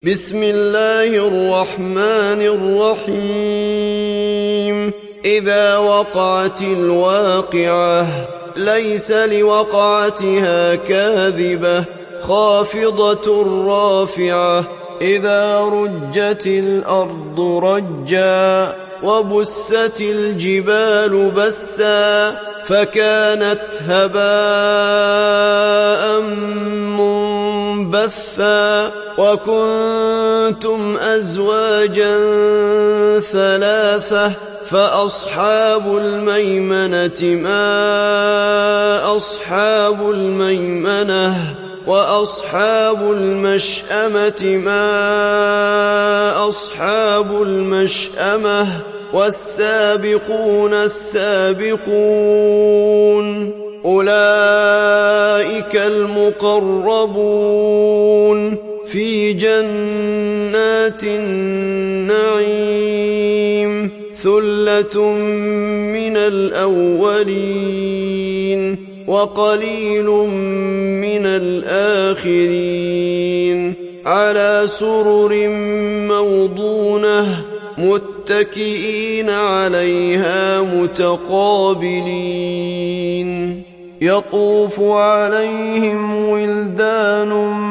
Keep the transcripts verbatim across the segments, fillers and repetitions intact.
بسم الله الرحمن الرحيم إذا وقعت الواقعة ليس لوقعتها كاذبة خافضة رافعة إذا رجت الأرض رجا وبست الجبال بسا فكانت هباء منبثا وكنتم أزواجا ثلاثة فأصحاب الميمنة ما أصحاب الميمنة وأصحاب المشأمة ما أصحاب المشأمة والسابقون السابقون أولئك المقربون في جنات النعيم ثلة من الأولين وقليل من الآخرين على سرر موضونة متكئين عليها متقابلين يطوف عليهم ولدان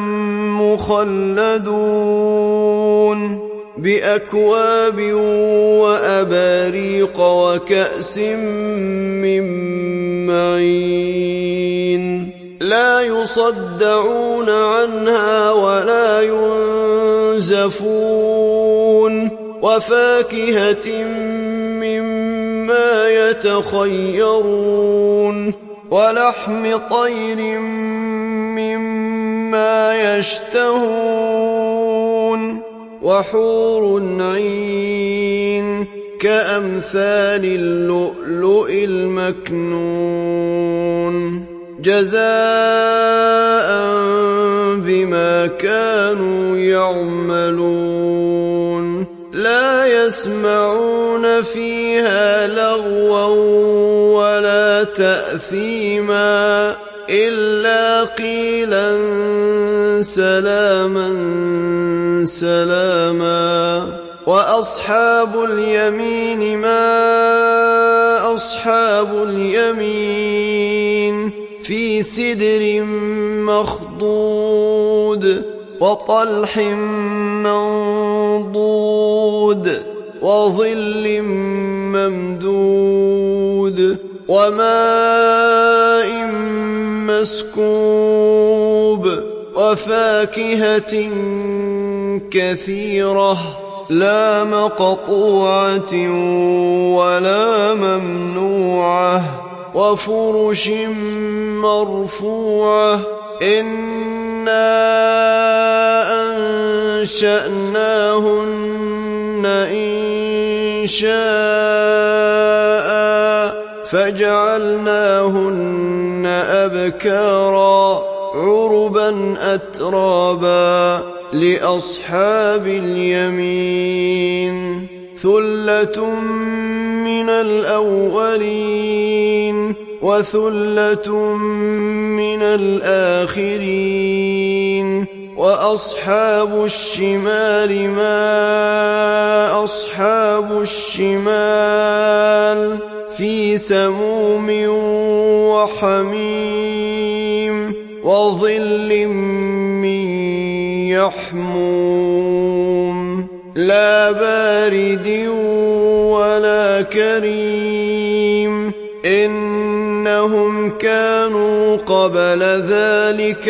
مخلدون بأكواب وأباريق وكأس من معين لا يصدعون عنها ولا ينزفون وفاكهة مما يتخيرون ولحم طير مما يشتهون وحور عين كأمثال اللؤلؤ المكنون جزاء بما كانوا يعملون لا يسمعون فيها لغوا ولا تأثيما إلا قيلا سلاما سلاما وأصحاب اليمين ما أصحاب اليمين في سدر مخضود وطلح منضود وظل ممدود وماء مسكوب وفاكهة كثيرة لا مقطوعة ولا ممنوعة وفرش مرفوعة إنا أنشأناهن إن شاء فجعلناهن أبكارا عربا أترابا لأصحاب اليمين ثلة من الأولين وثلة من الآخرين وأصحاب الشمال ما أصحاب الشمال في سموم وحميم وظل من يحموم لا بارد ولا كريم إنهم كانوا قبل ذلك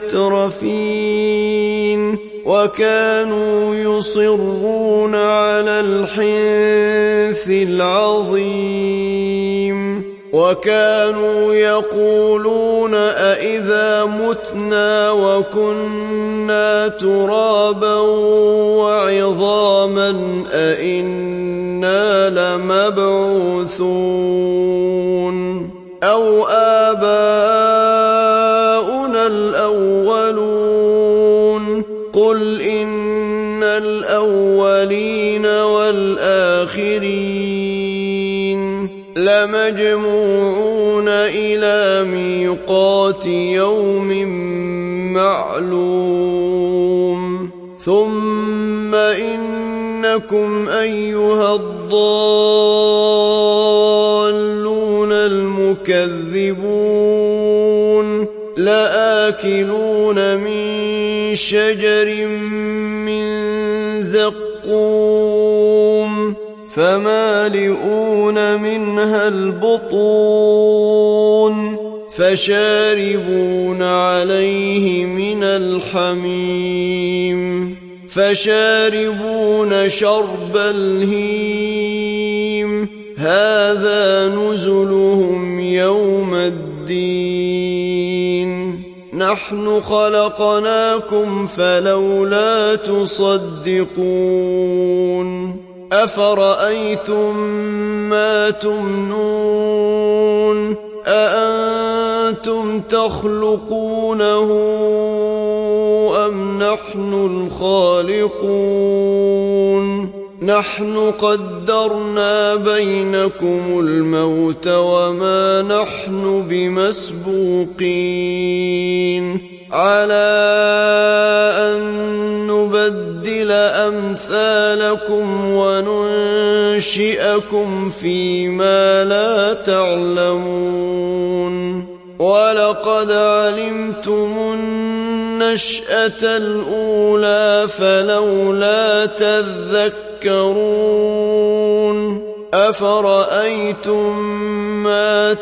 مترفين وكانوا يصرون على الحنث العظيم وكانوا يقولون أئذا متنا وكنا ترابا وعظاما أئنا لمبعوثون أو آباؤنا الأولون قل إن الأولين والآخرين لمجموعون إلى ميقات يوم معلوم ثم إنكم أيها الضالون المكذبون لآكلون من شجر من زقوم فمالئون منها البطون فشاربون عليه من الحميم فشاربون شرب الهيم هذا نزلهم يوم الدين نحن خلقناكم فلولا تصدقون أفرأيتم ما تمنون أأنتم تخلقونه أم نحن الخالقون نحن قدرنا بينكم الموت وما نحن بمسبوقين على أن نبدل أمثالكم وننشئكم فيما لا تعلمون ولقد علمتم النشأة الأولى فلولا تذكرون أفرأيتم ما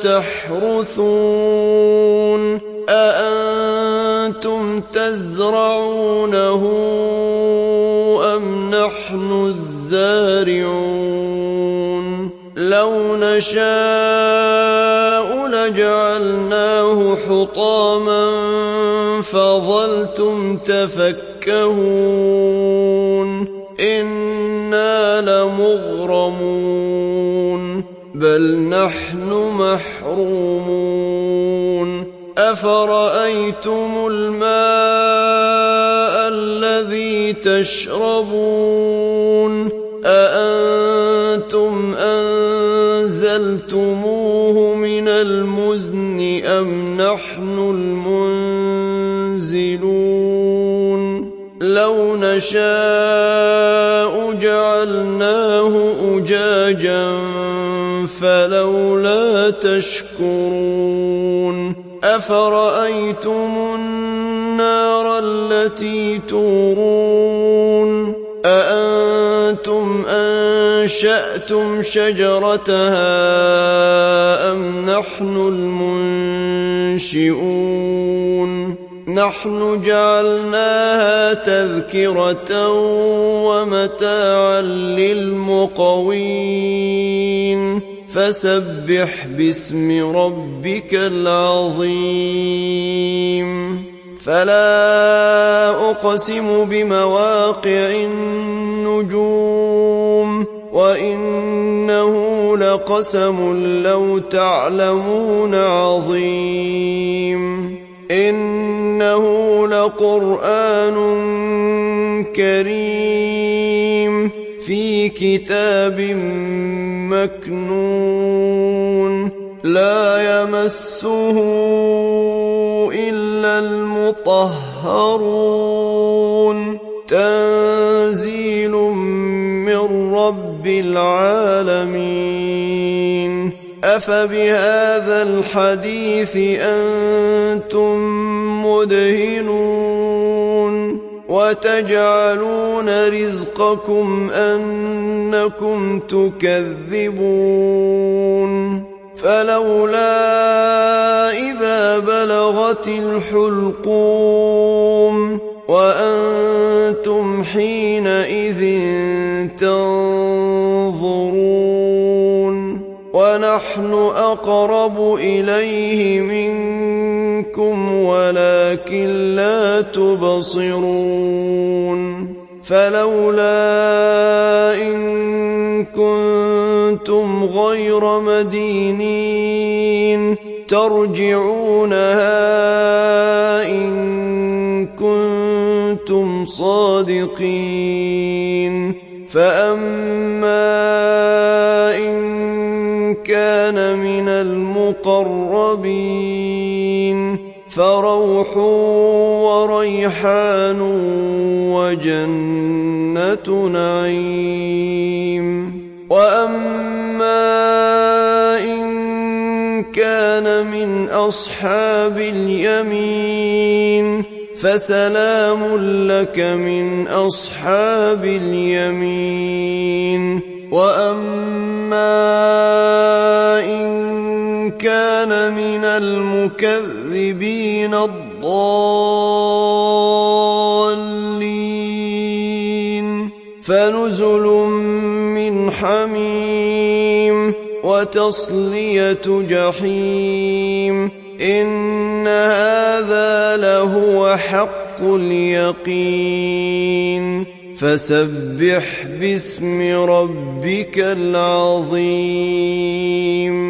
تحرثون أأنتم تزرعونه أم نحن الزارعون لو نشاء لجعلناه حطاما فظلتم تفكهون إنا لمغرمون بل نحن محرومون أفرأيتم الماء الذي تشربون أأنتم أنزلتموه من المزن أم نحن المنزلون لو نشاء جعلناه أجاجا فلولا تشكرون أفرأيتم النار التي تورون أأنتم أنشأتم شجرتها أم نحن المنشئون نحن جعلناها تذكرة ومتاعا للمقوين فسبح باسم ربك العظيم فلا أقسم بمواقع النجوم وإنه لقسم لو تعلمون عظيم إنه لقرآن كريم في كتاب مكنون لا يمسه إلا المطهرون تنزيل من رب العالمين أفبهذا الحديث أنتم مدهنون وتجعلون رزقكم أنكم تكذبون فلولا إذا بلغت الحلقوم وأنتم حينئذ تنظرون ونحن أقرب إليه منكم ولكن لا تبصرون فلولا إن كنتم غير مدينين ترجعونها إن كنتم صادقين فأما إن كان من المقربين فروح وريحان وجنة نعيم. وأما إن كان من أصحاب اليمين فسلام لك من أصحاب اليمين. وأما إن كان من المكذبين الضالين فنزل من حميم وتصلية جحيم. إن هذا لهو حق اليقين. فسبح باسم ربك العظيم.